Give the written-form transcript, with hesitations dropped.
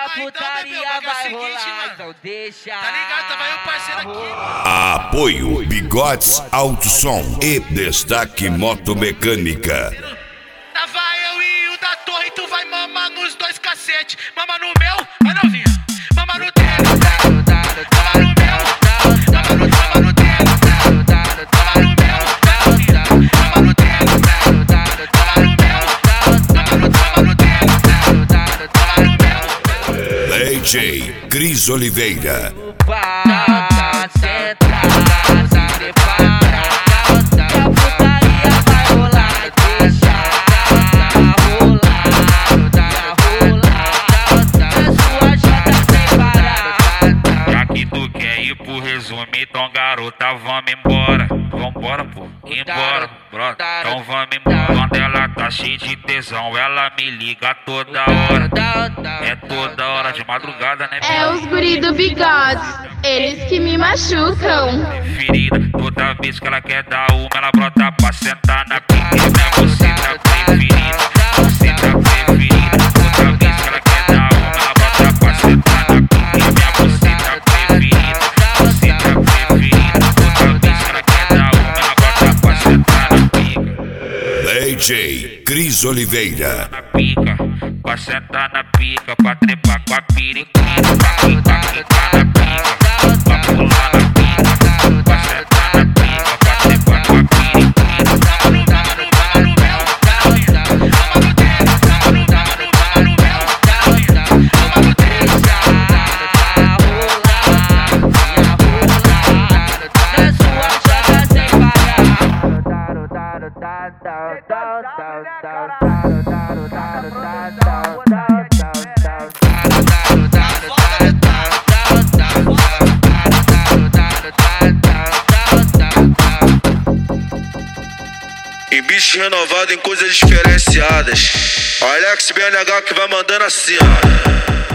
a putaria vai rolar, então deixa. Tá ligado? Tava aí o parceiro aqui. Apoio Bigodes Alto Som e Destaque Motomecânica. Tava eu e o da torre, tu vai mamar nos dois cacete. Mama no meu, vai novinha. Mama no dele. Mama no meu. Mama no dele. Mama no meu. Mama no dele. Mama no meu. Mama no dele. Mama no meu. DJ Cris Oliveira. Então garota, vamos embora. Vambora, pô, embora, brother. Então vamos embora. Quando ela tá cheia de tesão, ela me liga toda hora. É toda hora, de madrugada, né? É os guri do Bigodes, eles que me machucam. Ferida, toda vez que ela quer dar uma, ela brota pra sentar na pica. Minha buceta preferida, buceta preferida. Toda vez que ela quer dar uma, ela brota pra sentar na pica. Minha buceta preferida, buceta preferida. Toda vez que ela quer dar uma, ela brota pra sentar na pica. DJ Cris Oliveira. Na pica, pra sentar na pica, pra trepar com a periquita, pra quicar na pica, pra pular na pica, pra sentar na pica, pra trepar com a periquita. Mama no meu. Mama no dele. Mama no meu. Mama no dele. Em bicho renovado em coisas diferenciadas. Alex BNH que vai mandando assim, ó.